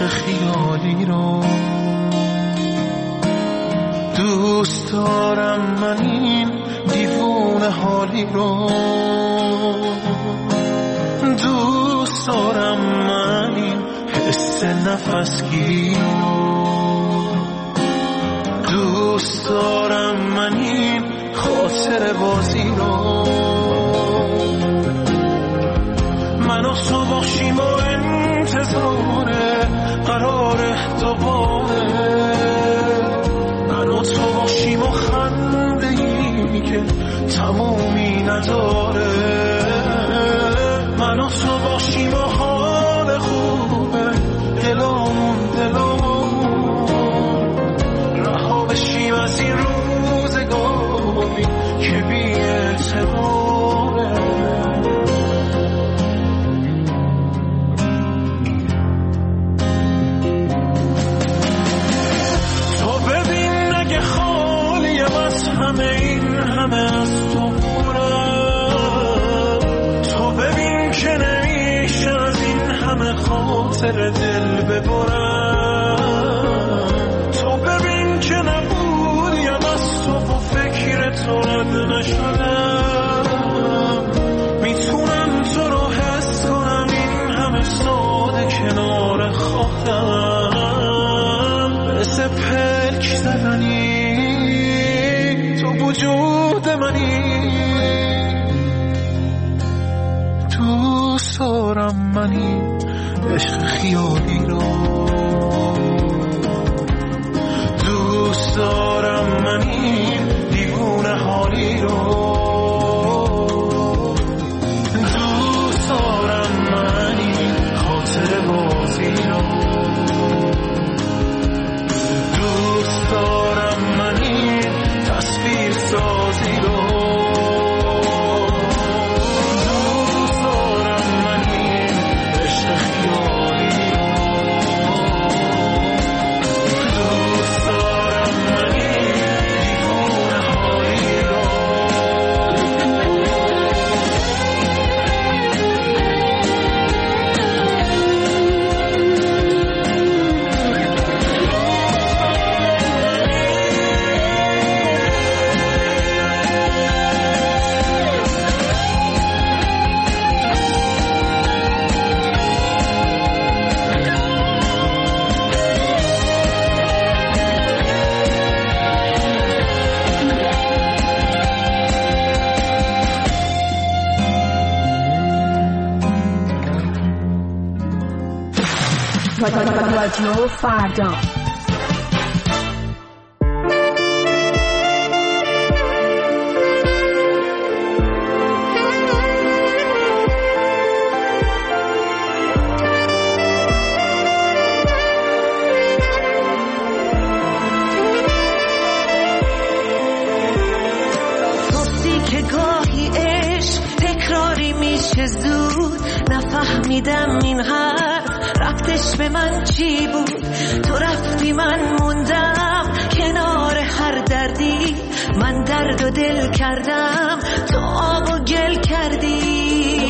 خیالی رو دوست دارم، من این دیوونه حالی رو دوست دارم، من این حس نفسگی رو دوست دارم، من این خاطر بازی رو من و تو باشیم و انتظار قرار دوباره، من و تو باشیم و خنده ای که تمومی نداره، من و تو باشیم و حال خوبه دلامون رها بشیم از این روزگاری که بی اعتباره. همه از تو پرم، تو ببین که نمیشه از این همه خاطر دل ببرم، تو ببین که نبودیم از تو و فکر تو رد نشدم، میتونم تو رو حس کنم این همه ساده کنار خواهم، مثل پلک زدنی وجود منی، دوست دارم منی عشق خیالی رو دوست دارم، منی دیوونه حالی رو دوست دارم، منی خاطر بازی رو دوست دارم، منی تصویر سازی رو دوست دارم، من این عشق خیالی رو دوست دارم، من این دیوونه حالی رو. رادیو فردا گفتی که گاهی عشق تکراری میشه زود، نفهمیدم این حرف رفتش به من چی بود، تو رفتی من موندم کنار هر دردی، من درد و دل کردم تو آب و گل کردی،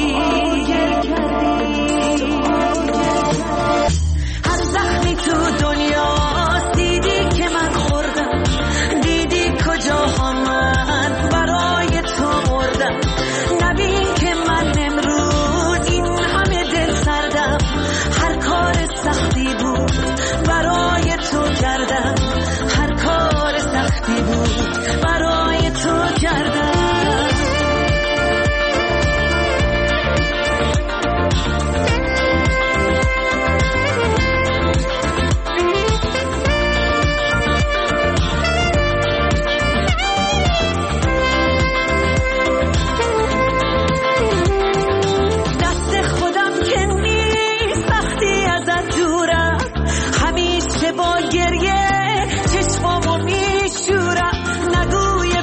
هر زخمی تو دنیا دیدی که من خوردم، دیدی کجاها من برای تو مردم، نبین که من امروز این همه دل سردم، هر کار سختی بود برای تو کردم، هر کار سختی بود برای تو کردم. با گریه چشمامو میشورم، نگوی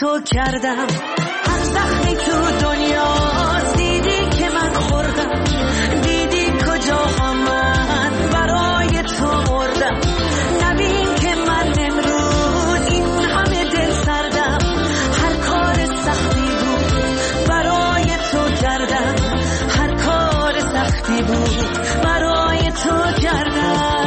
تو کردم. هر زخمی تو دنیاست دیدی که من خوردم، دیدی کجاها من برای تو مردم. نبین که من امروز این همه دل سردم، هر کار سختی بود برای تو کردم، هر کار سختی بود برای تو کردم.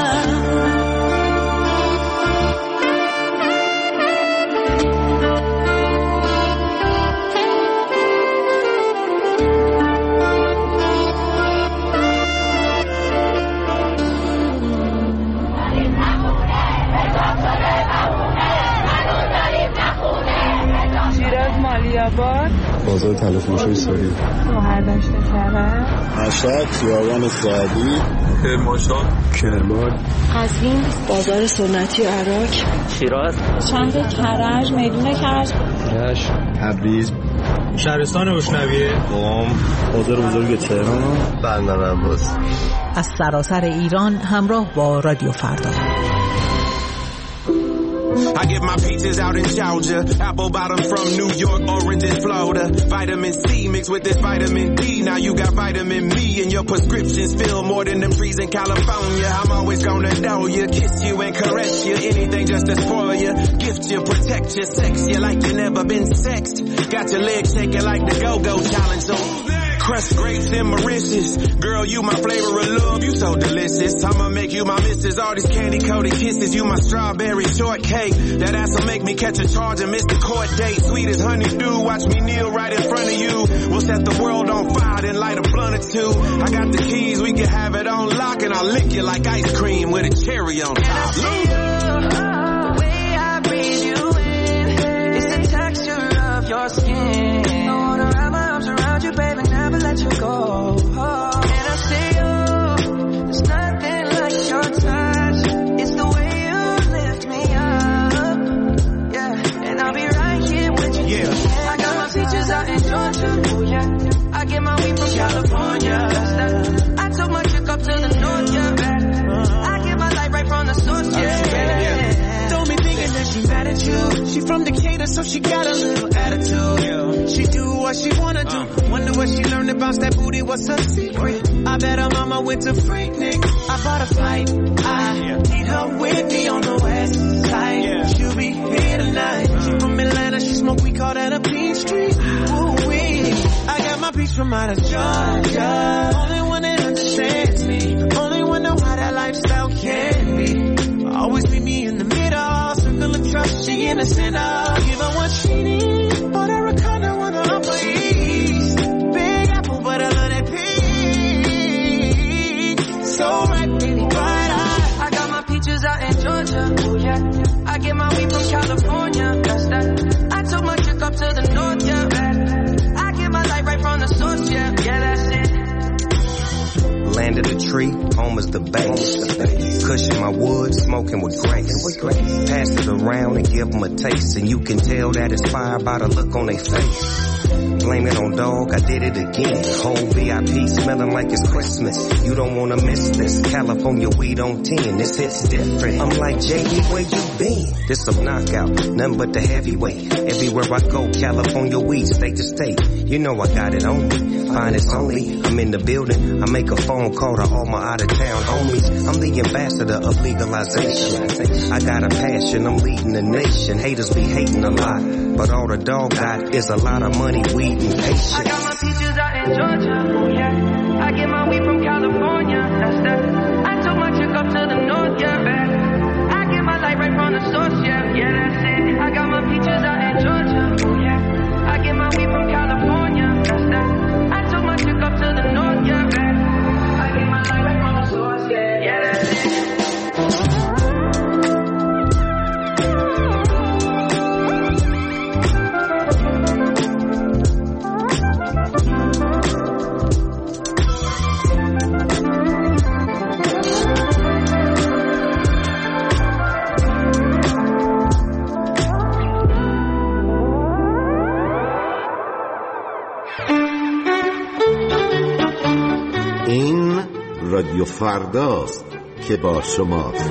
بازار تلفروشی سوری شهردشت کرد، مشهد، خیابان سعدی، کرمانشاه، کرمان، قزوین، بازار سنتی عراق، شیراز، چند کرج، میدون کرج، رشت، تبریز، شهرستان روشنویه، قم، بازار بزرگ تهران، بندر عباس. از سراسر ایران همراه با رادیو فردا. I get my peaches out in Georgia, apple bottom from New York, orange in Florida. Vitamin C mixed with this vitamin D. Now you got vitamin me and your prescriptions fill more than them trees in California. I'm always gonna know you, kiss you and caress you, anything just to spoil you, gift you, protect you, sex you like you never been sexed. Got your legs shaking like the Go-Go Challenge. So crushed grapes in Mauritius, girl, you my flavor of love, you so delicious. I'ma make you my missus, all these candy-coated kisses, you my strawberry shortcake. That ass'll make me catch a charge and miss the court date. Sweet as honeydew, watch me kneel right in front of you. We'll set the world on fire, then light a blunt or two. I got the keys, we can have it on lock, and I'll lick you like ice cream with a cherry on top. And I see you, the way I breathe you in, it's the texture of your skin. I wanna wrap my arms around you, baby, never let you go. And I see you, there's nothing like your touch. It's the way you lift me up, yeah. And I'll be right here with you. Yeah. I got my peaches out in Georgia, oh yeah. I get my weed from California. I took my chick up to the north, yeah. I get my light right from the source, yeah. Don't be thinking that she mad at you. She from Decatur, so she got a little attitude. She do what she wanna do. Wonder what she learned about that booty, what's her secret? I bet her mama went to Freaknik. I bought a flight, I need her with me on the west side. She'll be here tonight. She from Atlanta, she smoke, we call that a Peachtree. Ooh-wee. I got my peach from out of Georgia. Only one that understands me, only one know how that lifestyle can be. Always meet me in the middle, circle of trust, she in the center. Give her what she needs, but her a condo on the Upper East. Big apple, but I love that peach. So right, baby, bright eye. I got my peaches out in Georgia, oh yeah. I get my weed from California, that's that. I took my chick up to the north, yeah. I get my light right from the source, yeah. Yeah, that's it. Land of the tree, home is the base. Cushion my wood, smoking with grace. Pass it around and give them a taste, and you can tell that it's fire by the look on their face. Blame it on dog, I did it again. Whole VIP smelling like it's Christmas. You don't wanna miss this. California weed on 10, this hit's different. I'm like, JD, where you been? This some knockout, nothing but the heavyweight. Everywhere I go, California weed, state to state. You know I got it on me, finest only. I'm in the building, I make a phone call to all my out-of-town homies. I'm the ambassador of legalization. I got a passion, I'm leading the nation. Haters be hating a lot, but all the dog got is a lot of money, weed, and patience. I got my peaches out in Georgia, oh yeah. I get my weed from California, that's that. I took my chick up to the north, yeah. I get my light right from the source, yeah. Yeah, that's it. I got my peaches out in Georgia, oh yeah. I get my weed from California, that's that. I took my chick up to the north, yeah. I get my light right from the source, yeah. Yeah, that's it. رادیو فرداست که با شماست.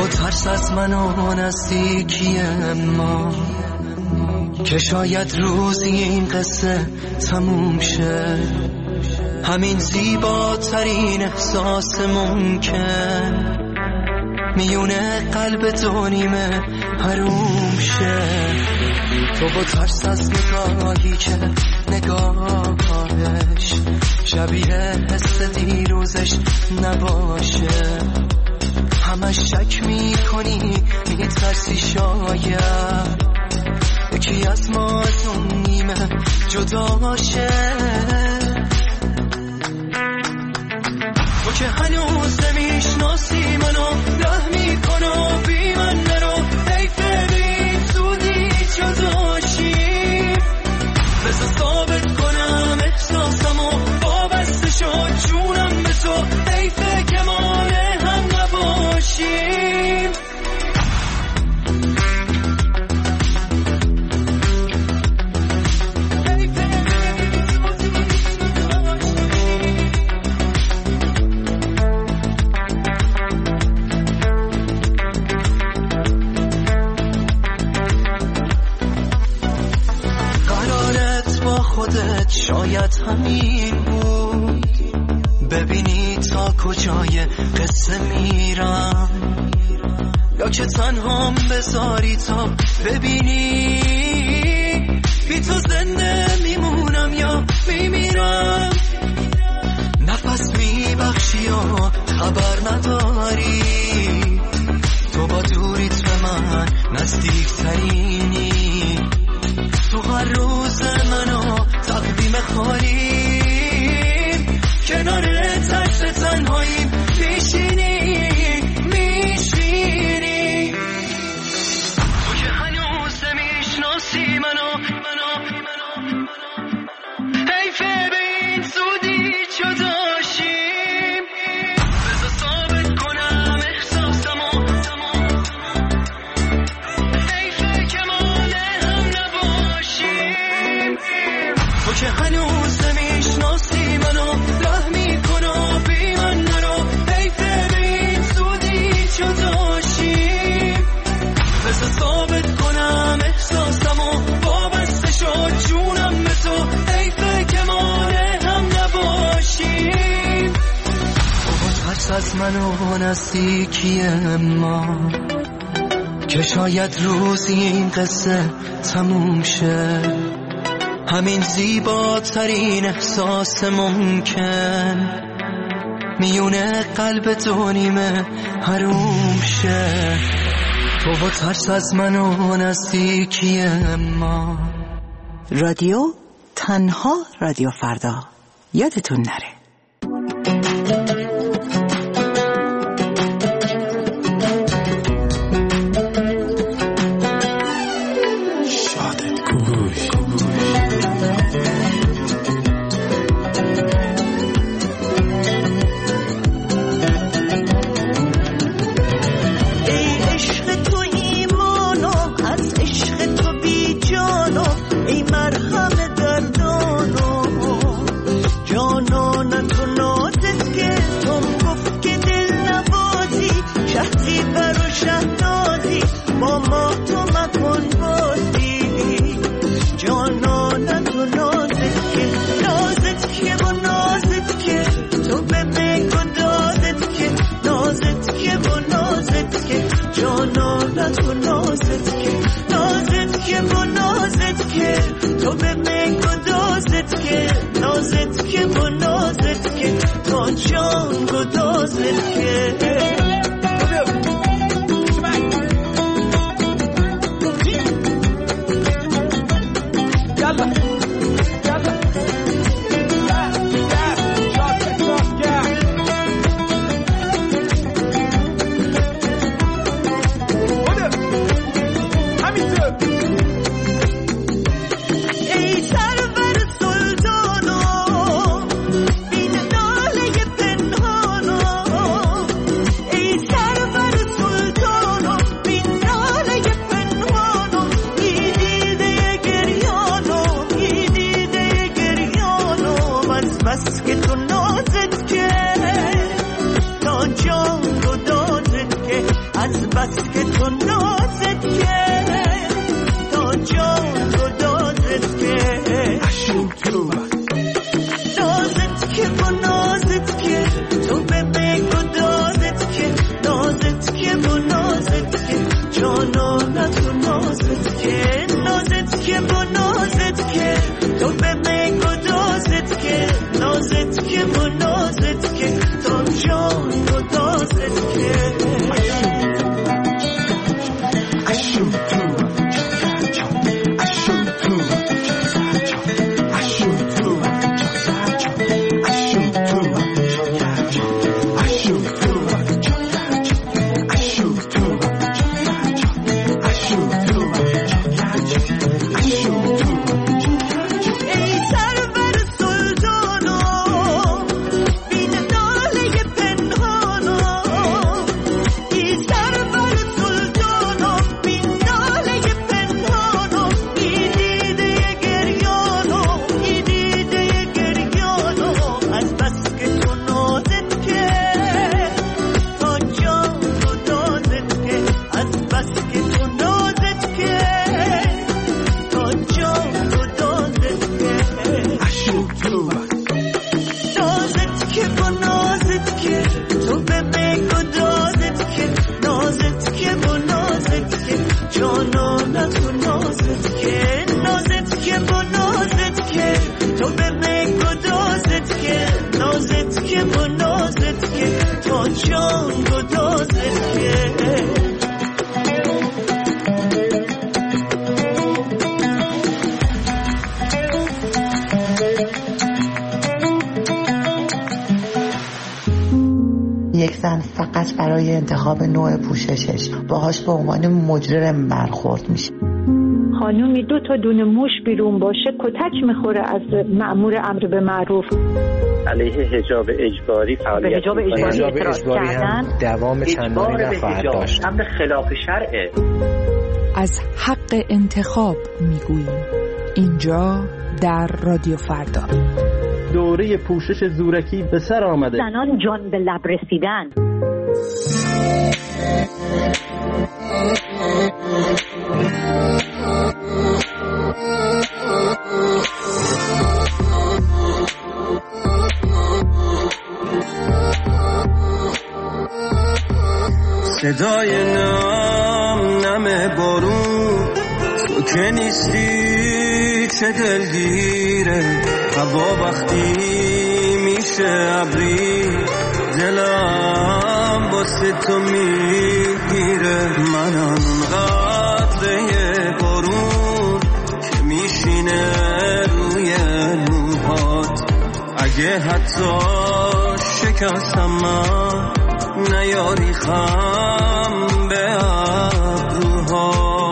با ترس از من و نزدیکی ما که شاید روزی این قصه تموم شه، همین زیباترین احساس ممکن میونه قلب دو نیمه حروم شه. تو با ترس از نگاهی که نگاهش شبیه حس دیروزش نباشه، همش شک میکنی میترسی شاید یکی از ما از اون نیمه جدا شه. تو که هنوز نمیشناسی منو، ره میکنو بی من نرو، حیفه بین زودی جدا شیم. بذار ثابت کنم احساسمو، وابسته شد جونم به تو، حیفه که ما هم نباشیم. خودت شاید همین بود، ببینی تا کجای قصه میرم، یا که تنهام بذاری تا ببینی بی تو زنده میمونم یا میمیرم. نفس میبخشی یا خبر نداری، تو با دوریت به من نزدیک ترینی، تو هر روز منو تقدیم خالیم، کنار ترس تنهاییم میشینی. تو که هنوز نمیشناسی منو، حیفه به این زودی جدا شیم. بذار ثابت کنم احساسمو، حیفه که مال هم نباشیم. تو که هنوز نمیشناسی منو، ره میکنو بی من نرو، حیفه به این زودی جدا شیم. بذار ثابت کنم احساسمو، وابسته شد جونم به تو، حیفه که مال هم نباشیم. تو ترس از من و نزدیکی ما که شاید روزی این قصه تموم شه، همین زیباترین احساس ممکن میونه قلب دو نیمه حروم شه. تو با ترس از من و نزدیکی ما. رادیو تنها رادیو فردا، یادتون نره. یک زن فقط برای انتخاب نوع پوششش باهاش به عنوان مجرم برخورد میشه. خانومی 2 تا دونه موش بیرون باشه کتک میخوره از مأمور امر به معروف. علیه حجاب اجباری فعالیت حجاب اجباری هم دوام چندانی نخواهد داشت. امر خلاف شرعه. از حق انتخاب میگوییم اینجا در رادیو فردا. دوره پوشش زورکی به سر آمده. زنان جان به لب رسیدن. صدای نم بارون تو که نیستی چه دلگیره، هوا وقتی میشه ابری دلم واسه تو میگیره. منم قطره بارون که میشینه روی موهات، اگه حتی شکستم من نیاری خم به ابروها.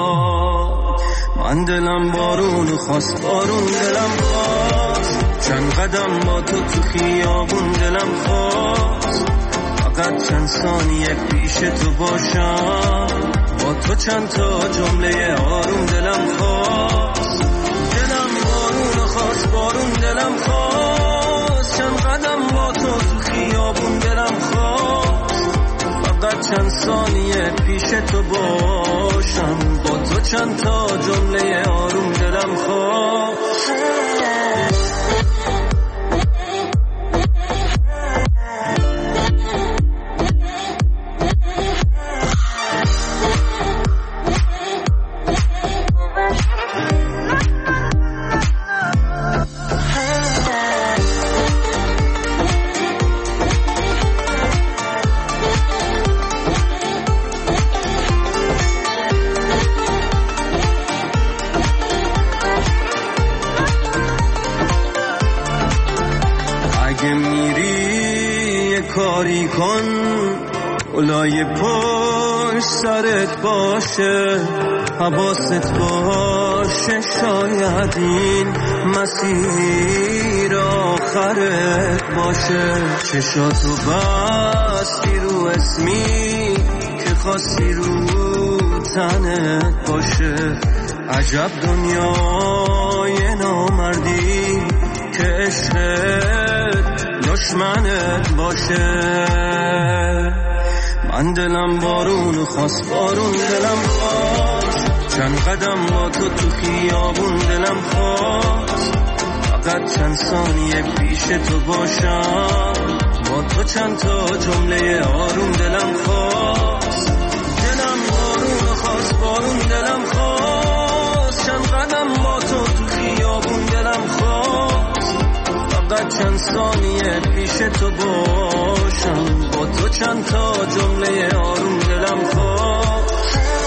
من دلم بارون خواست، بارون دلم خواست، چند قدم با تو خیابون دلم خواست، فقط چند ثانیه پیش تو باشم، با تو چند تا جمله آروم دلم خواست. دلم بارون خواست، بارون دلم خواست، چند قدم با تو خیابون دلم خواست، فقط چند ثانیه پیش تو باشم، با تو چند تا جمله آروم دلم خواست. کاری کن اولای پشت سرت باشه، حواست باشه، شاید این مسیر آخرت باشه. چشاتو بستی رو اسمی که خواستی رو تنت باشه، عجب دنیای نامردی که عشقت دشمنت باشه. من دلم بارون خواست، بارون دلم خواست، چند قدم با تو خیابون دلم خواست، فقط چند ثانیه پیش تو باشم، با تو چند تا جمله آروم دلم خواست. دلم بارون خواست، بارون دلم خواست، چند قدم با تو خیابون دلم خواست، فقط چند ثانیه پیش تو باشم، با تو چند تا جمله آروم دلم خواست.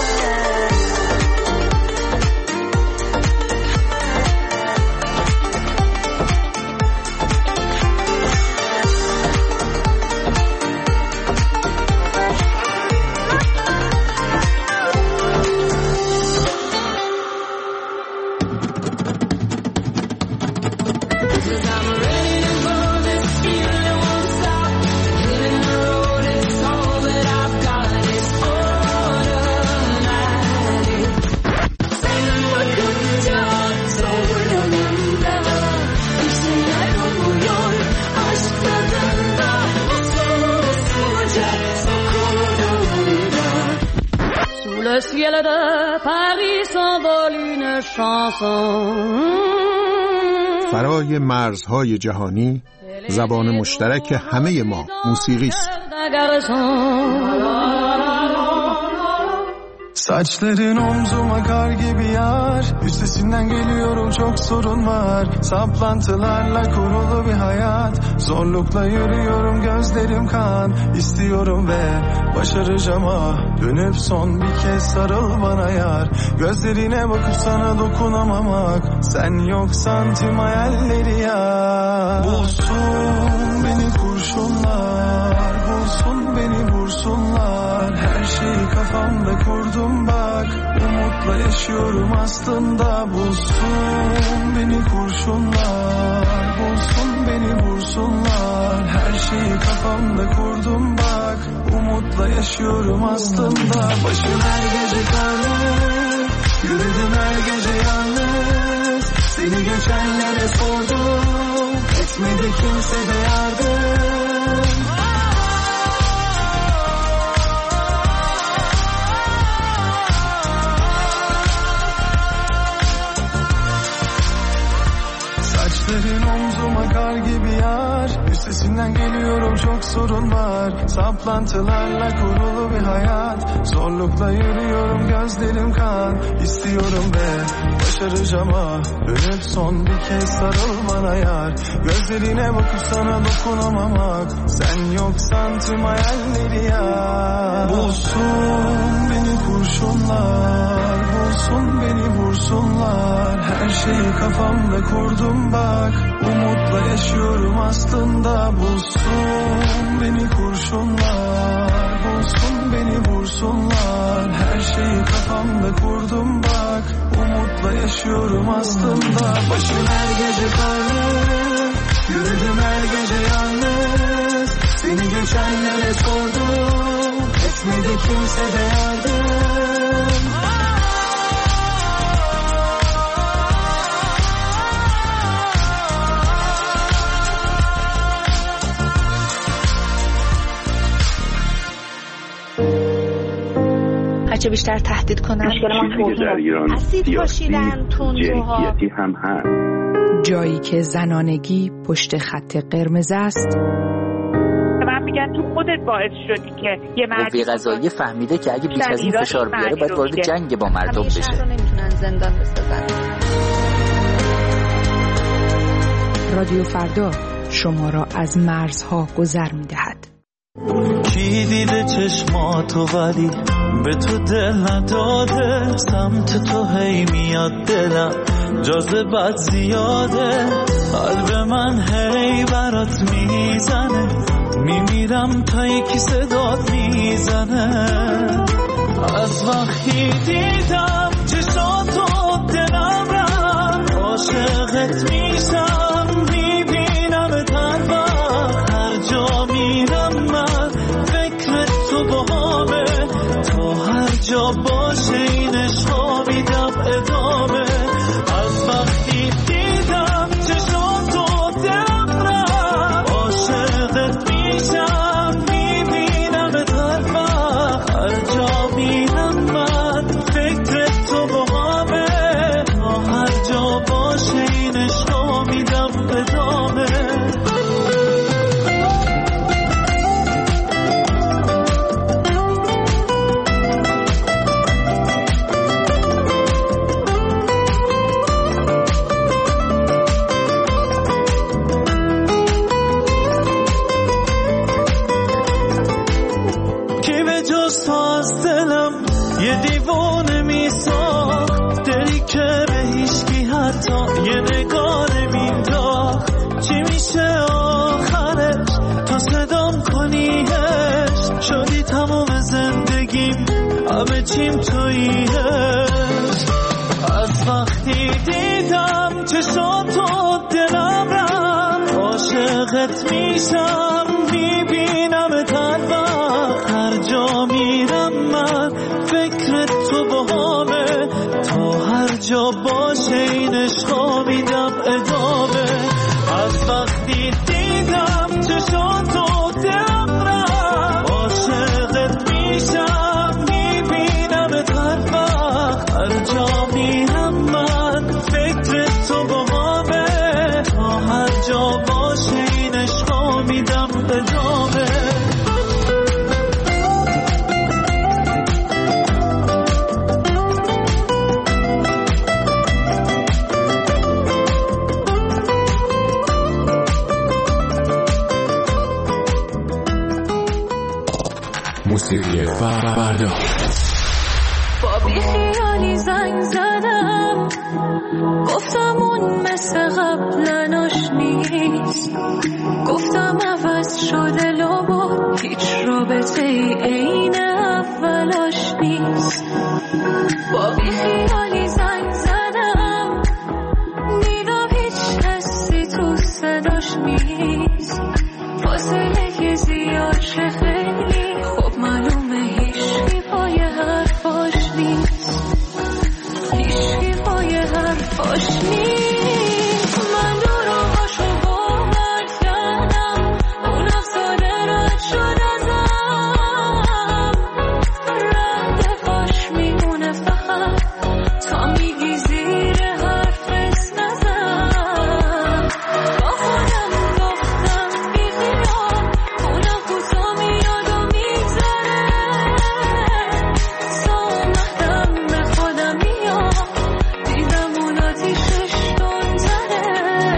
فرای مرزهای جهانی، زبان مشترک همه ما موسیقی است. Saçların omzuma kar gibi yar, üstesinden geliyorum çok sorun var. Saplantılarla kurulu bir hayat, zorlukla yürüyorum gözlerim kan. İstiyorum ve başaracağım ah, dönüp son bir kez sarıl bana yar. Gözlerine bakıp sana dokunamamak, sen yoksan tüm hayalleri yar. Bulsun beni kurşunlar, bulsun yaşıyorum aslında. Bulsun beni kurşunlar, bulsun beni vursunlar. Her şeyi kafamda kurdum bak, umutla yaşıyorum aslında. Başım her gece karlı, yürüdüm her gece yalnız. Seni geçenlere sordum, etmedi kimse de yardım. Saçların omzuma kar gibi yar, üstesinden geliyorum çok sorun var. Saplantılarla kurulu bir hayat, zorlukla yürüyorum gözlerim kan. İstiyorum ve başaracağım ah, dönüp son bir kez sarıl bana yar. Gözlerine bakıp sana dokunamamak, sen yoksan tüm hayalleri yar. Bulsun beni kurşunlar, bulsun beni vursunlar. Her şeyi kafamda kurdum bak, umutla yaşıyorum aslında. Bulsun beni kurşunlar, bulsun beni vursunlar. Her şeyi kafamda kurdum bak, umutla yaşıyorum aslında. Başım her gece karlı, yürüdüm her gece yalnız. Seni geçenlere sordum, etmedi kimse de yardım. هرچه بیشتر تهدید کنن اسید پاشیدن تندروها هم هست. جایی که زنانگی پشت خط قرمز است. من میگن تو خودت باعث شدی که یه مردی قضایی فهمیده که اگه بیش از این فشار بیاره باید وارد جنگ با مردم بشه. شهر رو نمیتونن زندان بسازن. رادیو فردا شما را از مرزها گذر میدهد. کی دیده چشماتو ولی به تو دل نداده، سمت تو هی میاد دلم جاذبت زیاده. قلب من هی برات میزنه، میمیرم تا یکی صدات میزنه. از وقتی دیدم چشاتو دلم رفت، عاشقت میشم میبینم تنبخ. هر جا میرم من فکر تو باهامه، تا هر جا باشه این عشقا میدم ادامه. از وقتی دیدم چشاتو دلم رفت، عاشقت میشم میبینم تنبخ. هر جا میرم من فکر تو باهامه، تا هر جا باشه این عشقا میدم ادامه. یه دیوانه میساخت دلی که به هیچکی حتی یه نگاه نمینداخت. چی میشه آخرش تا صدام کنیش؟ شدی تمام زندگیم، همه چیم توییش. از وقتی دیدم چشاتو دلم رفت، عاشقت میشم میبینم تنبخ. هر جا میرم من فکر تو باهامه، تا هر جا باشه این عشقا میدم ادامه. از وقتی دیدم چشاتو دلم رفت، عاشقت میشم میبینم تنبخ. هر جا میرم من فکر تو باهامه، تا هر جا باشه این عشقا میدم ادامه. موسیقی فردا. با بیخیالی زنگ زدم، گفتم اون مثل قبلا آشنیست. گفتم عوض شده لابا، هیچ رابطه ای عین اولاش نیست. با بیخیالی نیست فاصله که زیاد شه خیلی خب معلومه هیچی پای حرفاش نیست هیچی پای حرفاش نیست من دوراهاشو باور کردم اون افساده رد شد ازم ردفاش میمونه فقط تا میگی زیر حرفت نزن با خودم گفتم بی خیال اونم کوتا میاد و میگذره تا مهدم به خودم میاد دیدم اون آتیشش تندتره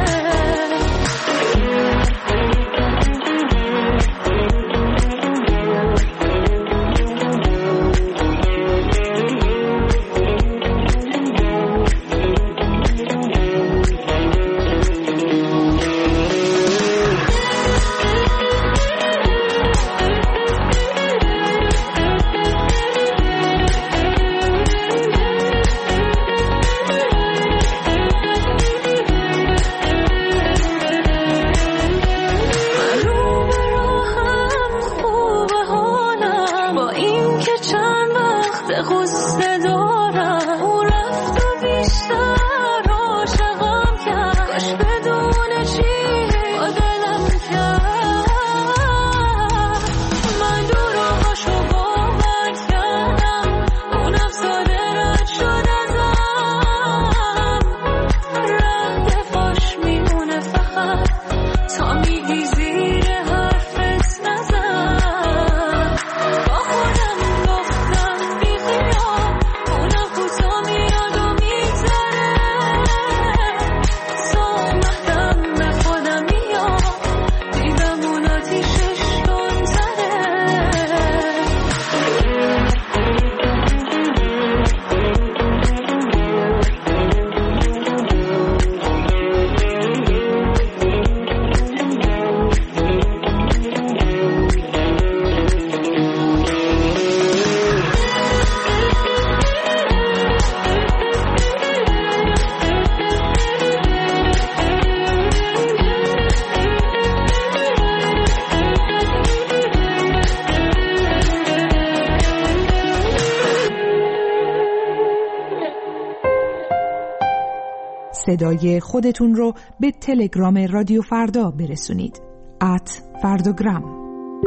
غصه دارم اون رفت و بیشتر عاشقم کرد کاش بدون چی با دلم کرد من دوراهاشو باور کردم اون افساده رد شد ازم ردفاش میمونه فقط تا میگی زیر حرفت نزن با خودم گفتم بی خیال اونم کوتا میاد و میگذره تا مهدم به خودم میاد دیدم اون آتیشش تندتره صدای خودتون رو به تلگرام رادیو فردا برسونید @فرداگرام.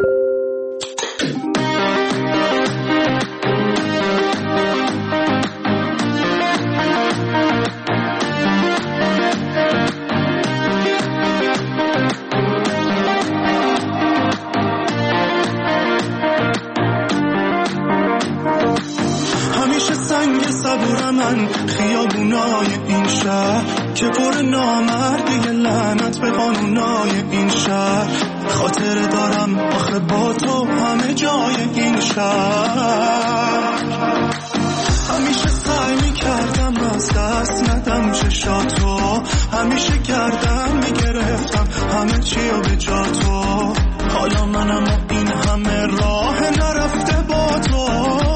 همیشه سنگ صبور من خیابونای این شهر که پر نامردی لعنت به قانونای این شهر خاطر دارم آخه با تو همه جای این شهر همیشه سعی میکردم از دست ندم چشاتو همیشه کردم میگرفتم همه چیو به جا تو حالا منم و این همه راه نرفته با تو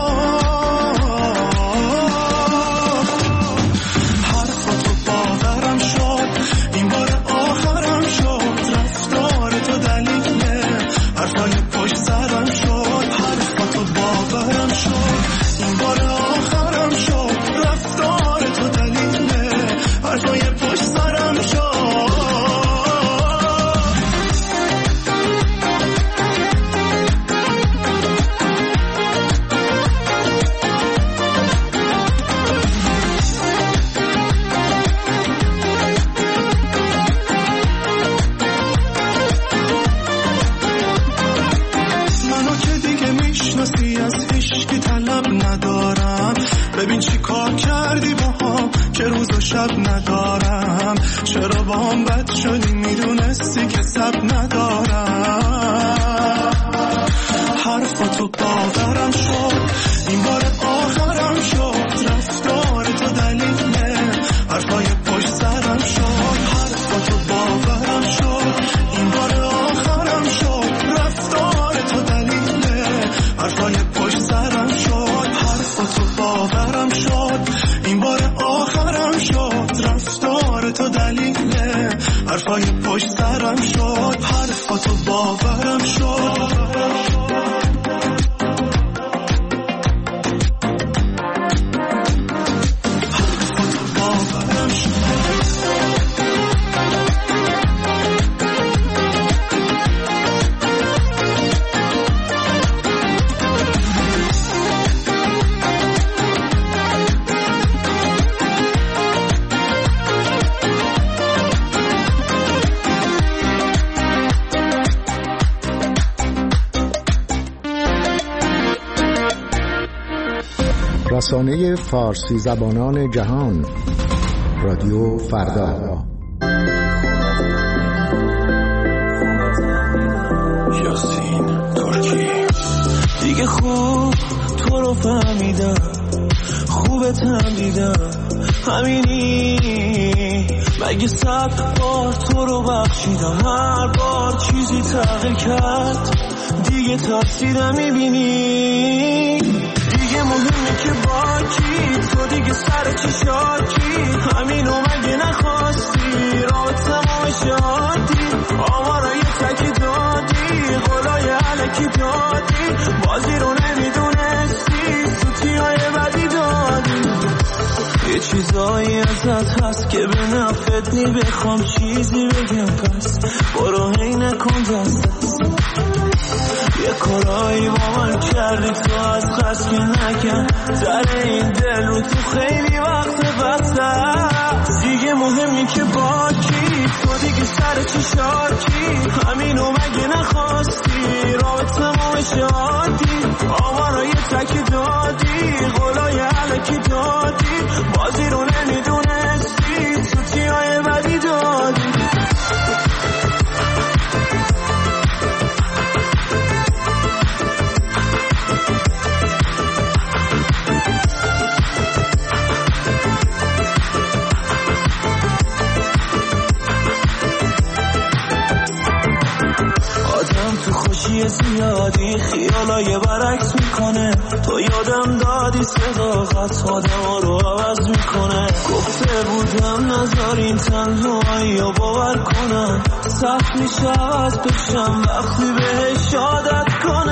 حرفاتو باورم شد این بار آخرم شد رفتار تو دلیله حرفای پشت سرم شد حرفاتو باورم شد این بار آخرم شد رفتار تو دلیله حرفای پشت سرم شد ببین چی کار کردی با هم که روز و شب ندارم چرا با هم بد شدی میدونستی که سب ندارم حرفاتو باورم شد این بار آخرم شد رفتار تو دلیله حرفای پشت سرم شد حرفاتو باورم شد این بار آخرم شد رفتار تو دلیله حرفای پشت سرم شد حرفاتو باورم شد این بار آخرم شد رفتار تو دلیله حرفای پشت سرم شد حرفاتو باورم شد. رسانه فارسی زبانان جهان، رادیو فردا. یاسین ترکی. دیگه خوب تو رو فهمیدم، خوبتم دیدم، همینی مگه 100 بار تو رو بخشیدم، هر بار چیزی تغییر کرد دیگه تاثیر میبینی. دیگه مهمه که با کی، تو دیگه سر چی شاکی، همینو مگه نخواستی، رابطمو شادی، آوارای تکی دادی، قولای علکی دادی، بازی رو نمیدونستی، سوتیای بدی دادی. یه چیزایی ازت هست که به نفت نی، بخوام چیزی بگم پس برو هی نکن دست. یه کارایی با من کردی تو از قصد که نکن، در این دل رو تو خیلی وقت بسته. دیگه مهمی که با کی، تو دیگه سر چی شاکی، همینو مگه نخواستی، رابطمو شادی، آوارای تکی دادی، قولای علکی دادی، بازی رو نمیدونستی، سوتیای بدی دادی. تو خوشی زیادی خیالای برعکس میکنه، تو یادم دادی صداقت آدم رو عوض میکنه. گفته بودم نذارین تنهایی رو باور کنم، سخت میشه عوض بشم وقتی بهش عادت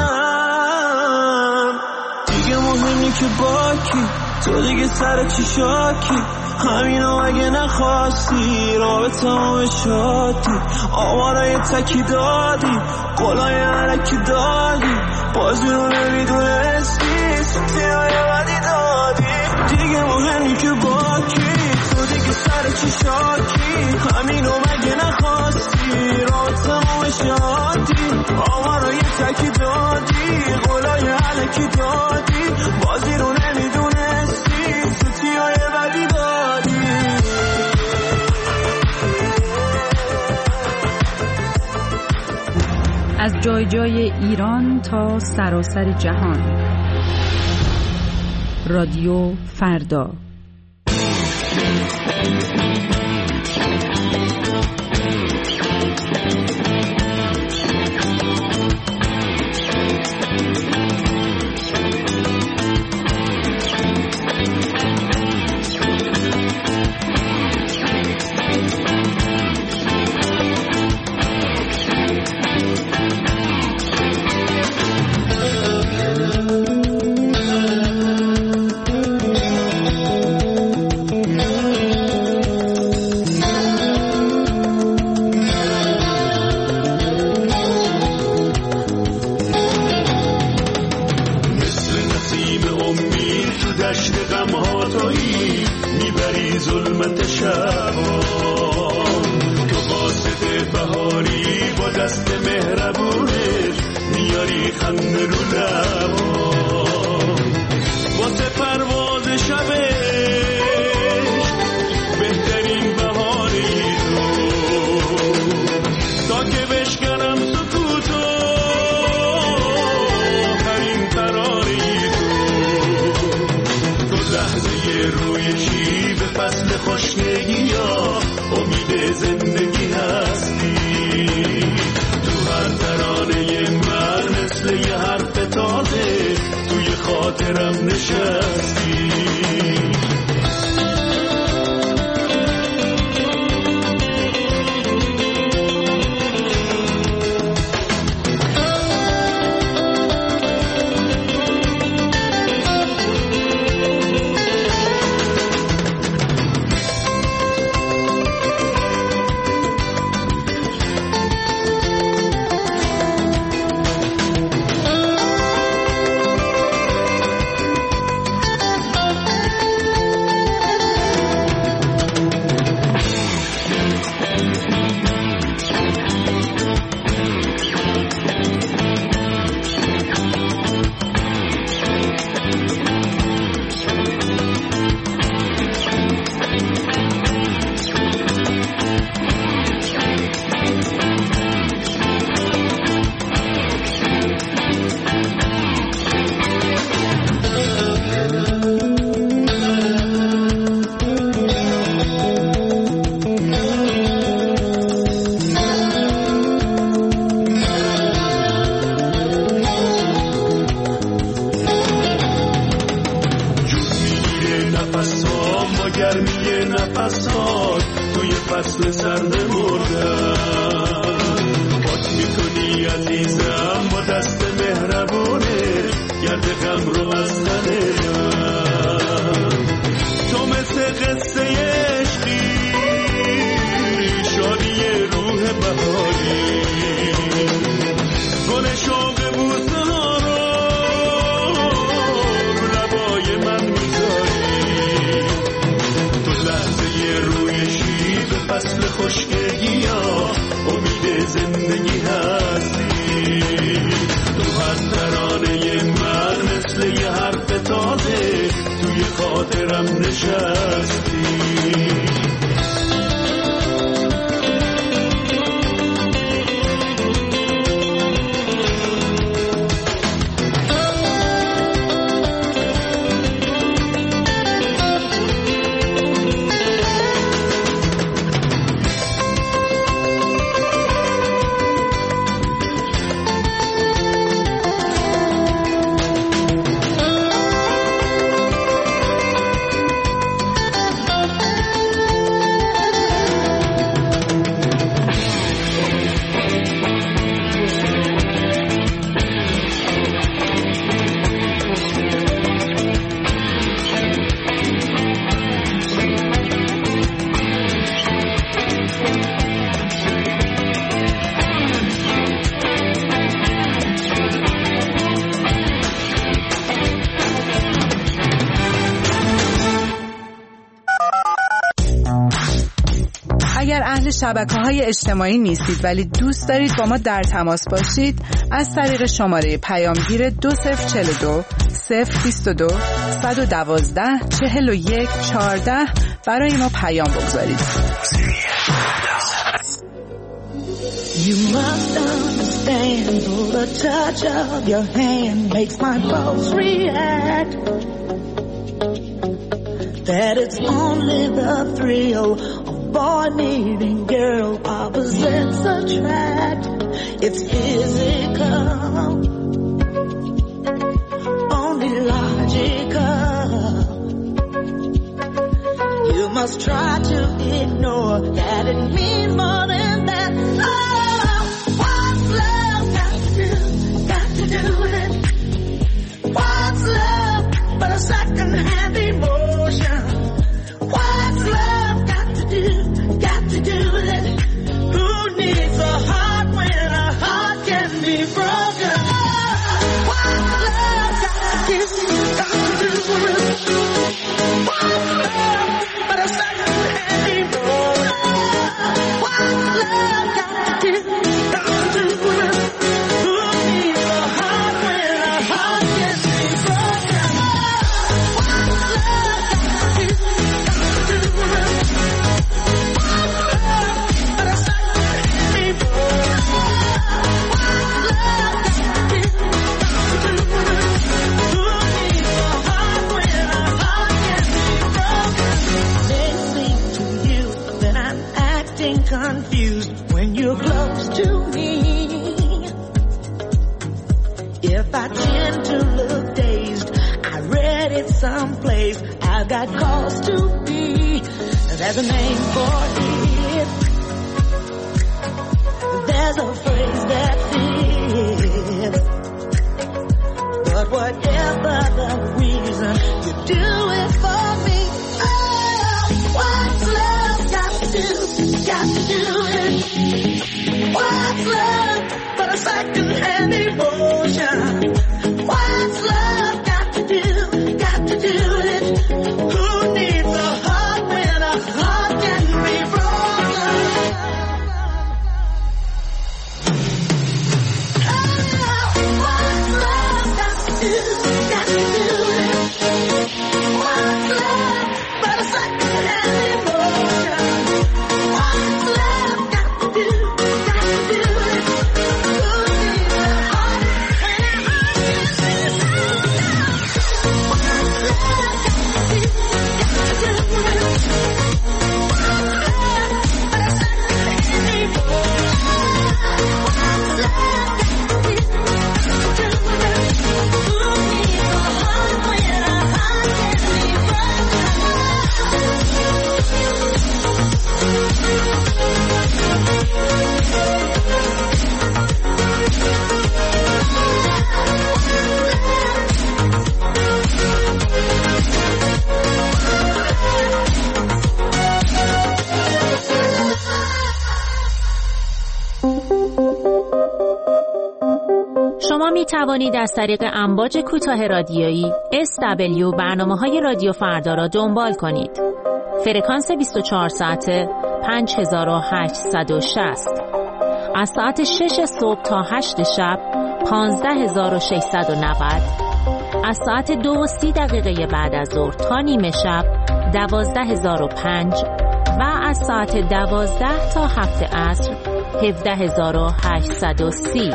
کنم. دیگه مهمی که با کی، تو دیگه سر چی شاکی، همینو اگه نخواستی، رابطمو شادی، آوارای تکی دادی، قولای علکی دادی، بازی رو نمیدونستی، سوتیای بدی دادی. دیگه مهمی که با کی، تو دیگه سر چی شاکی، همینو مگه نخواستی، رابطمو شادی، آوارای تکی دادی، قولای علکی دادی، بازی رو نمیدونستی، سوتیای بدی دادی. از جای جای ایران تا سراسر جهان، رادیو فردا. عزیزم با دست مهربونه گرد غم رو از تنم. تو مثل قصه عشقی شادی روح بهاری گل شوق بوسه ها رو لبای من میذاری. تو لحظه روی شیب فصل خشکگی ها امید زندگی هستی. تو هر ترانه من مثل یه حرف تازه توی خاطرم نشستی. شبکه‌های اجتماعی نیستید ولی دوست دارید با ما در تماس باشید، از طریق شماره پیامگیر 2042 022 112 41 14 برای ما پیام بگذارید. You must understand the touch of your hand makes my pulse react. That it's only the thrill boy meeting girl, opposites attract. It's physical, only logical. You must try to ignore that it means more than that. Oh, what's love got to do? Got to do with it. What's love but a second-hand emotion? What's love got to do with it? Who needs a heart when a heart can be broken? What's love got to do with it? What's love but a second-hand emotion? What's love got to do with it? Who needs a heart when a heart can be broken? What's love got to do with it? Confused when you're close to me. If I tend to look dazed, I read it someplace. I've got cause to be. There's a name for it. There's a phrase that fits. But whatever the reason, you do it for me. Oh, what's love got to do? Got to do it. What's love but a second-hand emotion? What's love got to do? Got to do it. Who needs a heart when a heart can be broken? Oh, what's love got to do? Got to do it. What's love but a second-hand emotion? What's love got to do? Got to do it. Who needs a شما می توانید از طریق امواج کوتاه رادیویی SW برنامه‌های رادیو فردا را دنبال کنید. فرکانس 24 ساعته 5860. از ساعت 6 صبح تا 8 شب 15690. از ساعت 2:30 بعد از ظهر تا نیمه شب 12005 و از ساعت 12 تا 7 عصر 17830.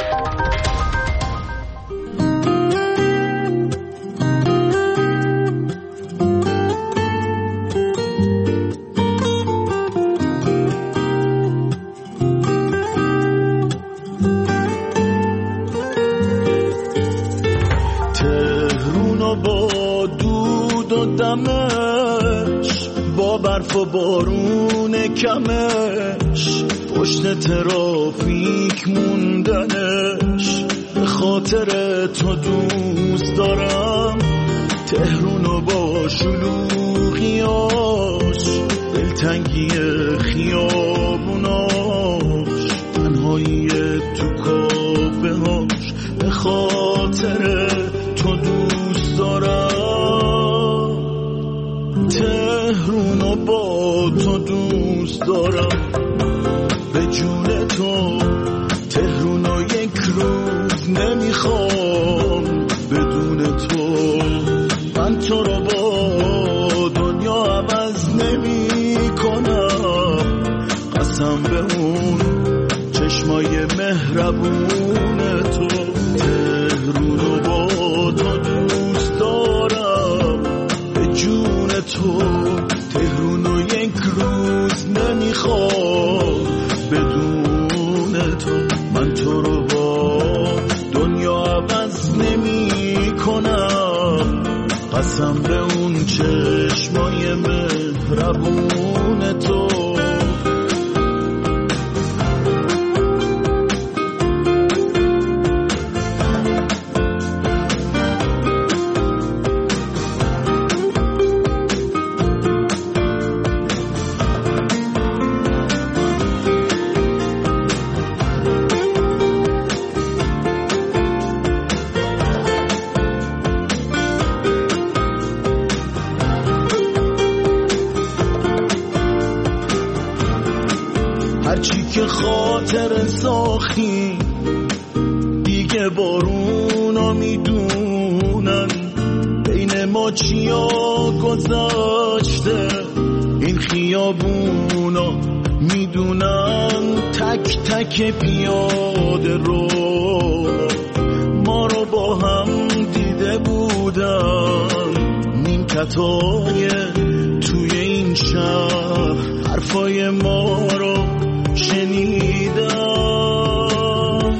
با برف و بارون کمش، پشت ترافیک موندنش، به خاطر تو دوست دارم تهرونو با شلوغیاش، دلتنگی خیابوناش، تنهایی تو کافه هاش، به خاطر تو دوست دارم تهرونو با تو دوست دارم، به جون تو تهرونو یک روز نمیخوام بدون تو، من تو رو با دنیا عوض نمی کنم، قسم به اون چشمای مهربون تو، تهرونو با تو دوست دارم، به جون تو تهرونو یک روز نمیخوام بدون تو، من تو رو با دنیا عوض نمی کنم، قسم به اون چشمای مهربون تو. هرچی که خاطر ساختی دیگه بارونا میدونن، بین ما چیا گذاشته این خیابونا میدونن، تک تک پیاده رو ما رو با هم دیده بودن، نیمکتای توی این شهر حرفای ما رو شنیدم،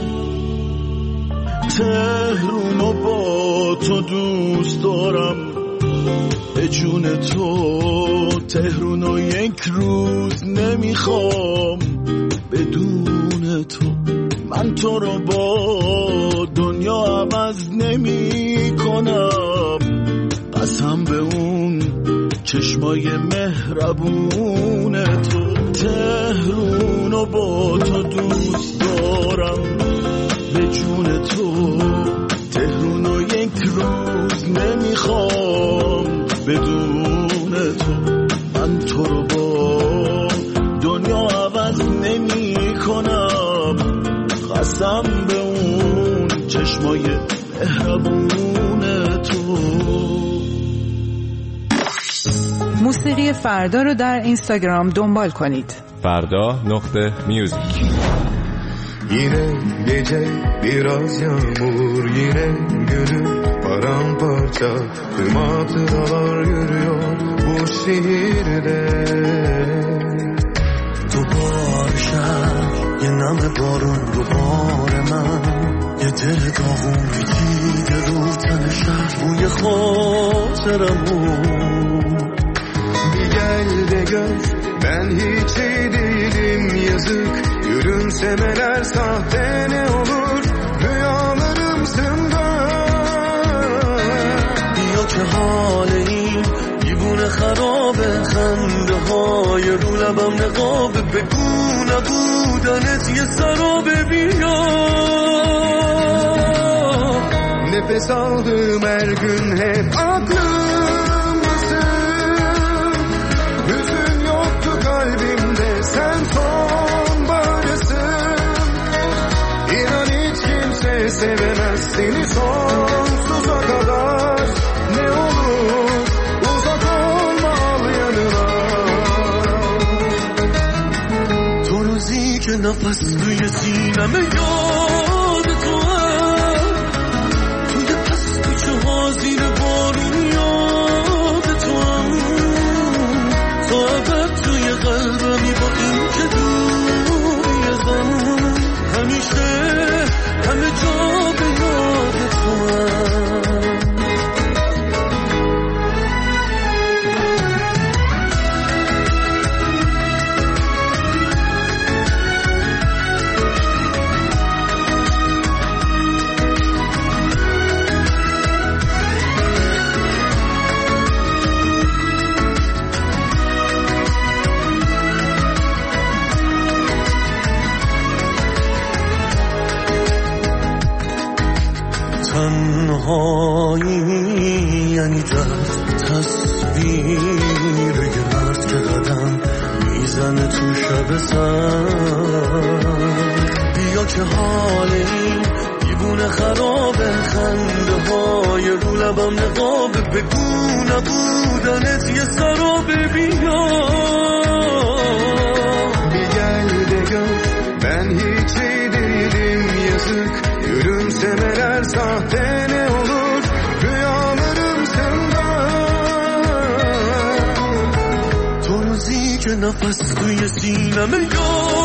تهرونو با تو دوست دارم، به جون تو تهرونو یک روز نمیخوام بدون تو، من تو رو با دنیا عوض نمی کنم، قسم به اون چشمای مهربون تو، تهرونو با تو دوست دارم، به جون تو تهرونو یک روز نمیخوام بدون تو، من تو رو با دنیا عوض نمی کنم، قسم به اون چشمای مهربون تو. موسیقی فردا رو در اینستاگرام دنبال کنید. فرda.music. Yine gece biraz yağmur, yine gönül paramparça, tüm hatıralar yürüyor bu şehirde. دوباره شب یه نم بارون رو بار من، یه دل داغون دیده رو تن شهر بوی خاطرمون. Bir gel de gör ben hiç iyi değilim yazık, gülümsemeler sahte ne olur, rüyalarımsın ben. بیا که حال این دیوونه خرابه، خنده های رو لبم نقابه، بگو نبودنت یه سرابه، بیا nefes aldığım her gün hep aklımdasın. Hüzün yoktu kalbimde, sen sonbaharısın. İnan hiç kimse sevemez seni sonsuza kadar. Ne olur uzak olma, al yanına. تو روزی که نفس توی سینمه یاد تو هم، توی پست چه زیر بارون یاد تو هم. تا ابد توی قلبمی با این که دوری ازم، همیشه همه جا به یاد تو هم. تنهایی یعنی جد تصویر یه مرد که قدم میزنه تو شب سر. بیا که حال این دیوونه خرابه، خنده های رو لبم نقابه، بگو نبودنت یه سرابه. بیا gel de gör ben hiç iyi değilim, yazık. Gülümsemeler sahte, ne olur rüyalarımsın da. تو روزی که نفس توی سینمه یاد